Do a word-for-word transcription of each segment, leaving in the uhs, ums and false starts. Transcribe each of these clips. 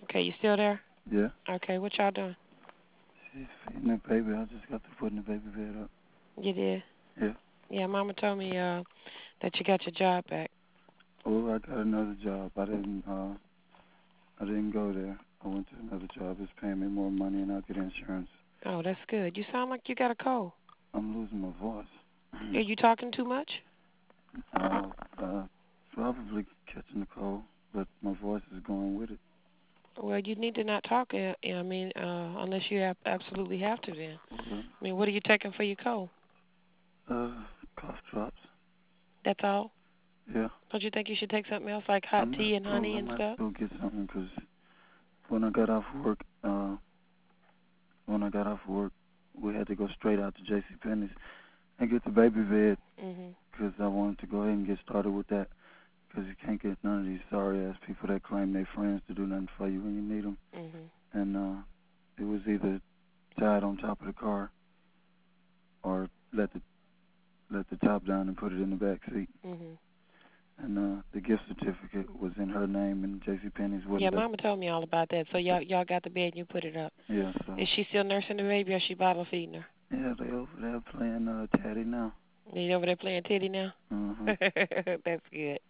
Okay, you still there? Yeah. Okay, what y'all doing? She's feeding the baby. I just got to putting the baby bed up. You did? Yeah. Yeah, Mama told me uh that you got your job back. Oh, I got another job. I didn't. Uh, I didn't go there. I went to another job. It's paying me more money, and I get insurance. Oh, that's good. You sound like you got a cold. I'm losing my voice. Are you talking too much? uh, uh, Probably catching the cold, but my voice is going with it. Well, you need to not talk. uh, I mean, uh, unless you have, absolutely have to. Then, Okay. I mean, what are you taking for your cold? Uh, Cough drops. That's all. Yeah. Don't you think you should take something else like hot I'm not tea and go. honey I'm and not stuff? go get something because when I got off work, uh, when I got off work, we had to go straight out to J C Penney's and get the baby bed Mhm. because I wanted to go ahead and get started with that because you can't get none of these sorry ass people that claim they're friends to do nothing for you when you need them. Mhm. And uh, it was either tied on top of the car or let the let the top down and put it in the back seat. Mhm. And uh, the gift certificate was in her name, and J C Penney's Yeah, wouldn't let. Mama told me all about that. So y'all y'all got the bed and you put it up. Yeah, so Is she still nursing the baby or is she bottle feeding her? yeah, they over there playing uh, Taddy now. You over there playing titty now? Uh-huh. That's good.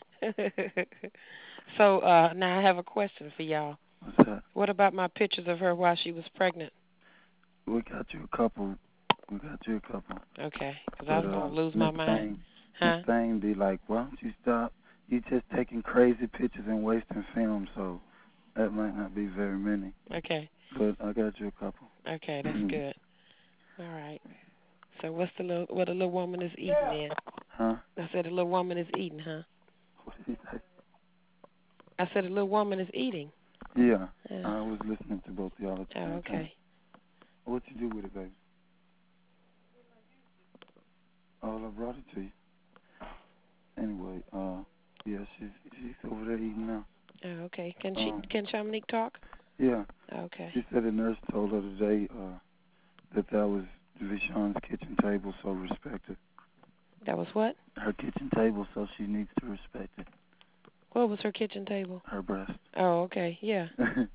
So uh now I have a question for y'all. What's that? What about my pictures of her while she was pregnant? We got you a couple. We got you a couple. Okay, because I But was uh, gonna lose Miss my mind. Thing, Miss Huh? Thing be like, why don't you stop? You just taking crazy pictures and wasting film, so that might not be very many. Okay. But I got you a couple. Okay, that's good. All right. So what's the little what the little woman is eating then? Huh? I said the little woman is eating, huh? What did he say? I said the little woman is eating. Yeah, Yeah. I was listening to both of y'all at the Oh, same time. okay. What you do with it, baby? Oh, I brought it to you. Anyway, uh, yeah, she's she's over there eating now. Oh, okay. Can she Um, can Dominique talk? yeah, Okay. she said the nurse told her today uh, that that was Vishawn's kitchen table, so respect it. That was what? Her kitchen table, so she needs to respect it. What was her kitchen table? Her breast. Oh, okay. Yeah.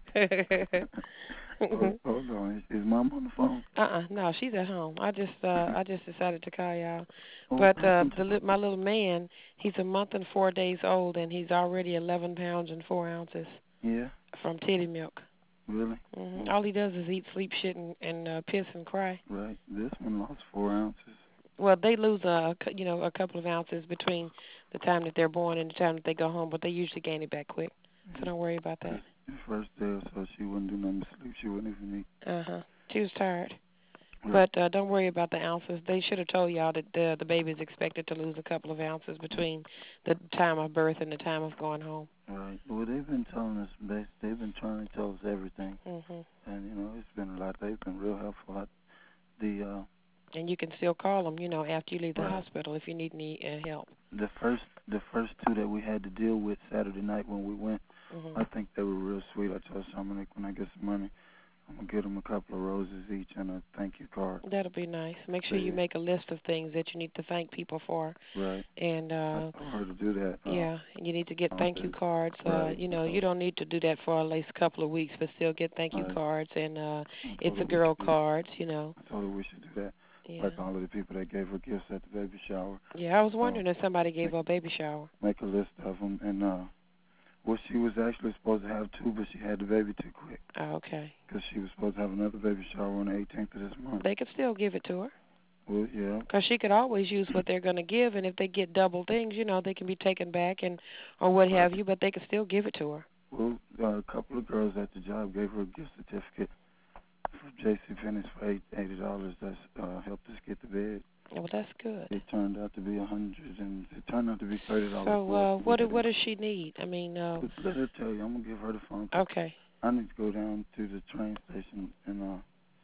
hold, hold on, is, is Mom on the phone? Uh-uh. No, she's at home. I just uh I just decided to call y'all. What But uh happened the to? li- my little man, he's a month and four days old and he's already eleven pounds and four ounces Yeah, from titty milk. really? hmm Well, All he does is eat, sleep, shit, and, and uh, piss and cry. right. This one lost four ounces. Well, they lose a cou- you know a couple of ounces between the time that they're born and the time that they go home, but they usually gain it back quick. So don't worry about that. Because the first day or so she wouldn't do nothing but sleep. She wouldn't even eat. Uh huh. She was tired. Right. But uh, don't worry about the ounces. They should have told y'all that the the baby is expected to lose a couple of ounces between the time of birth and the time of going home. Right. Well, they've been telling us, they, they've been trying to tell us everything. Mhm. And, you know, it's been a lot. They've been real helpful. I, the, uh, And you can still call them, you know, after you leave the right. hospital if you need any uh, help. The first, the first two that we had to deal with Saturday night when we went, Mhm. I think they were real sweet. I told Dominic when I get some money, I'm going to get them a couple of roses each and a thank you card. That'll be nice. Make sure you They, make a list of things that you need to thank people for, right. and I uh told her to do that. Uh, yeah, you need to get on thank you Thursday. cards. Uh, Right. you I know, you told, don't need to do that for at least a couple of weeks, but still get thank you right. cards and uh I it's told a her we girl should do that. cards, you know. I told her we should do that. Yeah. Like all of the people that gave her gifts at the baby shower. Yeah, I was Uh, wondering if somebody gave make, her a baby shower. make a list of them. And, uh, well, she was actually supposed to have two, but she had the baby too quick. Oh, okay. Because she was supposed to have another baby shower on the eighteenth of this month. They could still give it to her. Well, yeah. Because she could always use what they're going to give, and if they get double things, you know, they can be taken back and or what Right. have you, but they could still give it to her. Well, uh, a couple of girls at the job gave her a gift certificate from J C Penney's for eight, eighty dollars. That's uh, helped us get the bed. Well, that's good. It turned out to be a hundred, and it turned out to be thirty dollars So, more. uh, So we what do, had to what go. does she need? I mean, uh, But let her tell you. I'm gonna give her the phone because okay. I need to go down to the train station and uh.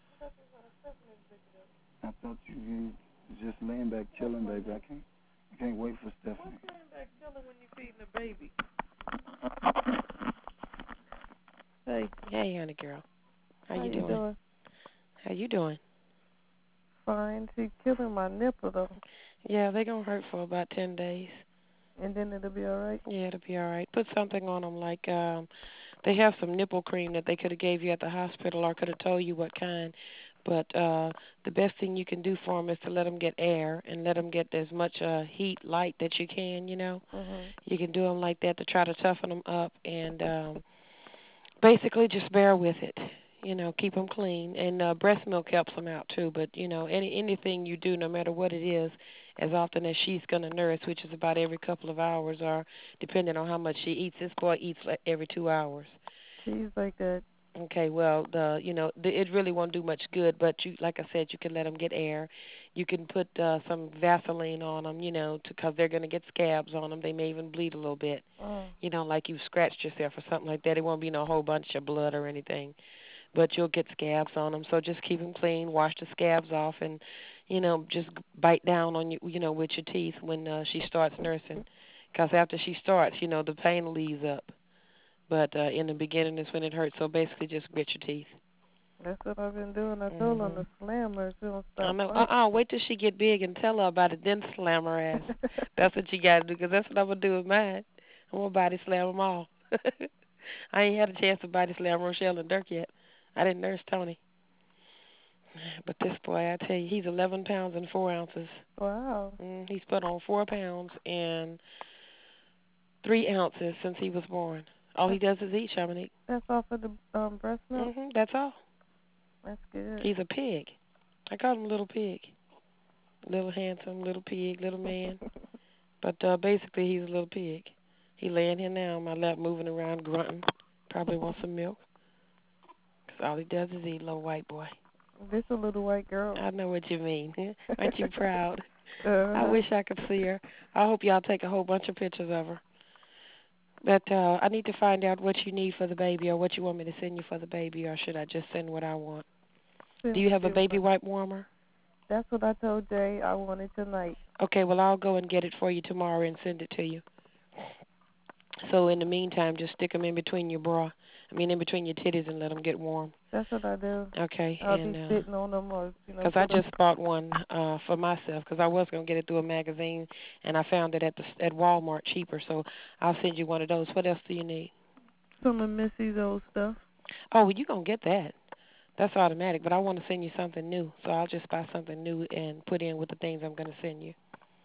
I thought you, you was just laying back chilling, baby. I can't. I can't wait for Stephanie. What's laying back chilling when you're feeding a baby? Hey, Hey, honey girl. How how you you doing? doing? How you doing? Fine. She killing my nipple though, Yeah, they gonna hurt for about ten days. and then it'll be all right. Yeah, it'll be all right. Put something on them like um They have some nipple cream that they could have gave you at the hospital or could have told you what kind. But uh the best thing you can do for them is to let them get air and let them get as much uh heat, light that you can, you know. Mhm. You can do them like that to try to toughen them up and um basically just bear with it. You know, keep them clean and uh breast milk helps them out too, but you know, any anything you do no matter what it is as often as she's going to nurse, which is about every couple of hours or depending on how much she eats. This boy eats like every two hours. She's like that. Okay, well, the you know the, it really won't do much good, but you like I said, you can let them get air. You can put uh, some Vaseline on them, you know, because they're going to get scabs on them. They may even bleed a little bit, Mm. you know, like you scratched yourself or something like that. It won't be no whole bunch of blood or anything, but you'll get scabs on them. So just keep them clean, wash the scabs off, and you know just bite down on you, you know, with your teeth when uh, she starts nursing, because after she starts, you know, the pain will ease up. But uh, in the beginning is when it hurts. So basically, just grit your teeth. That's what I've been doing. I told her Mhm. to slam her. She don't I stop know. Uh fighting. uh Wait till she get big and tell her about it. Then slam her ass. That's what you got to do. Cause that's what I'm gonna do with mine. I'm gonna body slam them all. I ain't had a chance to body slam Rochelle and Dirk yet. I didn't nurse Tony. But this boy, I tell you, he's eleven pounds and four ounces. Wow. Mm, he's put on four pounds and three ounces since he was born. All he That's, does is eat, Shamanique. that's off of the um, breast milk. Mhm. That's all. That's good. He's a pig. I call him little pig. Little handsome, little pig, little man. But uh, basically, he's a little pig. He laying here now on my lap, moving around, grunting. Probably wants some milk. 'Cause all he does is eat, little white boy. This a little white girl. I know what you mean. Aren't you proud? I Uh-huh. wish I could see her. I hope y'all take a whole bunch of pictures of her. But uh, I need to find out what you need for the baby or what you want me to send you for the baby, or should I just send what I want? Send Do you what have a you baby want. wipe warmer? That's what I told Jay I wanted tonight. Okay, well, I'll go and get it for you tomorrow and send it to you. So in the meantime, just stick them in between your bra. I mean, in between your titties and let them get warm. That's what I do. Okay, I'll and be uh sitting on them or, you know, 'cause I put them just bought one uh for myself 'cause I was gonna get it through a magazine, and I found it at the at Walmart cheaper. So I'll send you one of those. What else do you need? some of Missy's old stuff. Oh, well, you gonna get that. That's automatic. But I want to send you something new, so I'll just buy something new and put in with the things I'm gonna send you.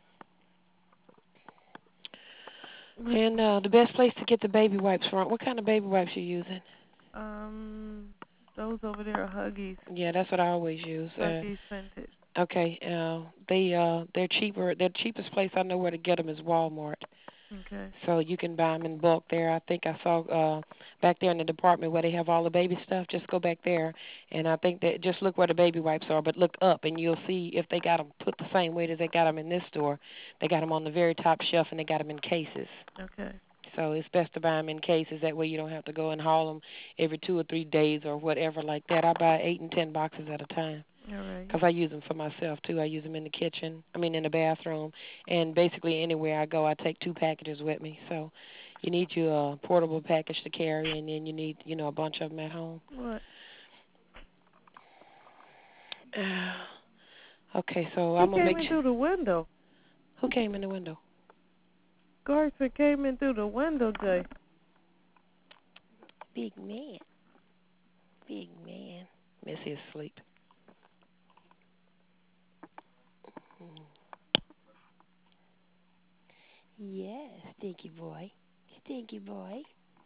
Which, And uh the best place to get the baby wipes from? What kind of baby wipes you using? um, those over there are Huggies. Yeah, that's what I always use. Uh, Huggies scented. Okay, uh, they uh, they're cheaper. The cheapest place I know where to get them is Walmart. Okay. So you can buy them in bulk there. I think I saw uh, back there in the department where they have all the baby stuff. Just go back there, and I think that just look where the baby wipes are. But look up, and you'll see if they got them put the same weight as they got them in this store. They got them on the very top shelf, and they got them in cases. Okay. So it's best to buy them in cases. That way you don't have to go and haul them every two or three days or whatever like that. I buy eight and ten boxes at a time. All right. Because I use them for myself too. I use them in the kitchen. I mean, in the bathroom, and basically anywhere I go, I take two packages with me. So, you need your uh, portable package to carry, and then you need, you know, a bunch of them at home. What? Okay, so Who I'm gonna came make. in Ch- through the window? Who came in the window? Garson came in through the window, Jay. Big man. Big man. Missy is asleep. Mm. Yeah, stinky boy. Stinky boy.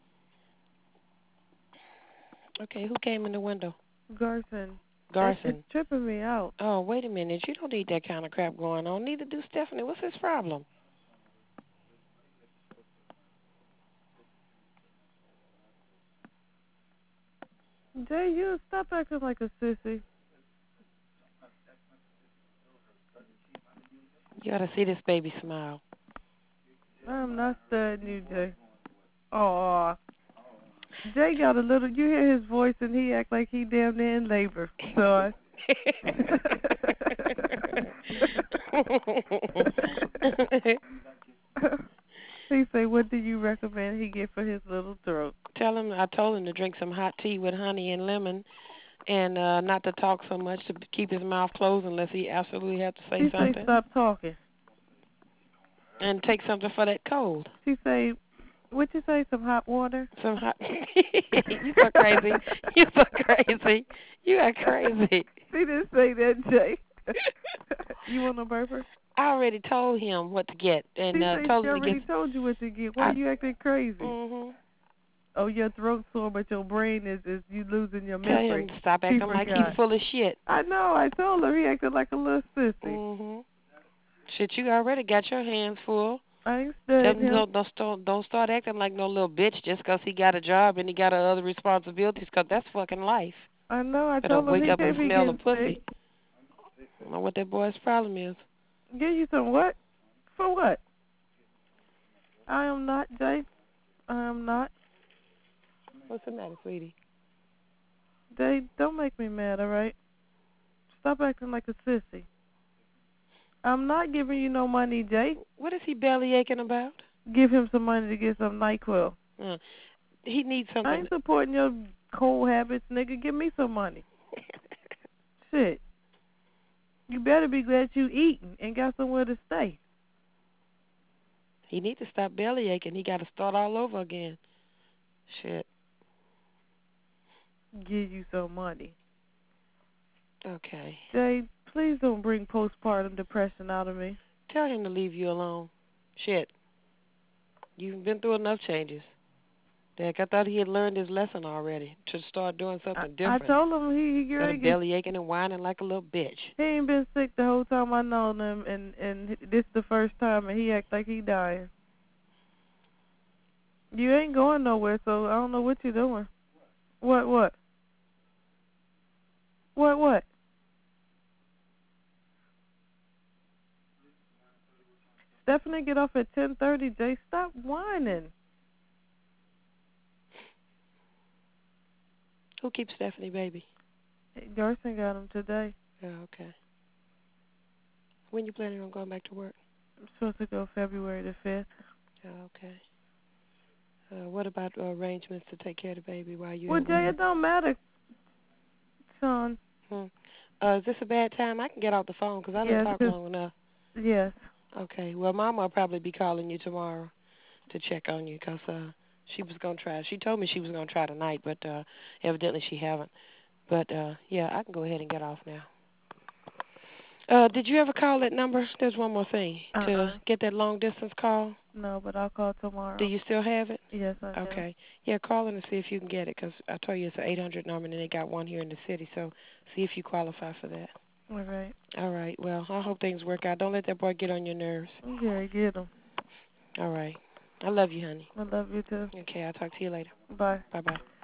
Okay, who came in the window? Garson. That is Garson. tripping me out. Oh, wait a minute. You don't need that kind of crap going on. Neither do Stephanie. What's his problem? Jay, you stop acting like a sissy. You ought to see this baby smile. I'm not studying you, Jay. Oh, Jay got a little. You hear his voice, and he act like he damn near in labor. So I. He say, "What do you recommend he get for his little throat?" Tell him I told him to drink some hot tea with honey and lemon, and uh not to talk so much, to keep his mouth closed unless he absolutely have to say He say, something, "Stop talking." and take something for that cold. She say, What you say? Some hot water? Some hot. You so crazy. You so crazy. You are crazy. She didn't say that, Jay. You want a burger? I already told him what to get, and She uh, said told she him to get. already told you what to get. Why I, you acting crazy? mhm. Oh, your throat's sore, but your brain is is you losing your Tell memory. him to stop He acting like he's forgot. full of shit. I know. I told her he acted like a little sissy. Mhm. Shit, you already got your hands full. I ain't Tell studying him him. don't don't start, don't start acting like no little bitch just 'cause he got a job and he got other responsibilities 'cause that's fucking life. I know. I Better told him wake he up and can't be smell the getting pussy. sick. I don't know what that boy's problem is. Give you some what? For what? I am not, Jay. I am not. What's the matter, sweetie? Jay, don't make me mad, all right? Stop acting like a sissy. I'm not giving you no money, Jay. What is he belly aching about? Give him some money to get some NyQuil. Uh, he needs I something. ain't supporting your cold habits, nigga. Give me some money. Shit. You better be glad you eating and got somewhere to stay. He needs to stop belly aching. He got to start all over again. Shit. Give you some money. Okay. Jay, please don't bring postpartum depression out of me. Tell him to leave you alone. Shit. You've been through enough changes. Heck, I thought he had learned his lesson already to start doing I, something I different. told him he he, Instead of ain't belly aching and whining like a little bitch. he ain't been sick the whole time I known him, and and this the first time, and he act like he dying. You ain't going nowhere, so I don't know what you're doing. What what? What what? Stephanie get off at ten thirty. Jay, stop whining. Who keeps Stephanie, baby? Gerson got him today. Oh, okay. When you planning on going back to work? I'm supposed to go February the fifth. Oh, okay. Uh, what about uh, arrangements to take care of the baby while you Well, at Jay, work? it don't matter, son. Hmm. Uh, is this a bad time? I can get off the phone because I done Yes, talked 'cause long enough. yes. Okay. Well, Mama will probably be calling you tomorrow to check on you 'cause uh, she was gonna try. She told me she was gonna try tonight, but uh, evidently she haven't. But uh, yeah, I can go ahead and get off now. Uh, did you ever call that number? There's one more thing to Uh-uh. get that long distance call. No, but I'll call Do tomorrow. you still have it? Yes, I do. Okay. Yeah, call in and see if you can get it 'cause I told you it's an eight hundred number and they got one here in the city. So see if you qualify for that. All right. All right. Well, I hope things work out. Don't let that boy get on your nerves. Okay, get him. All right. I love you, honey. I love you too. Okay, I'll talk to you later. Bye. Bye-bye.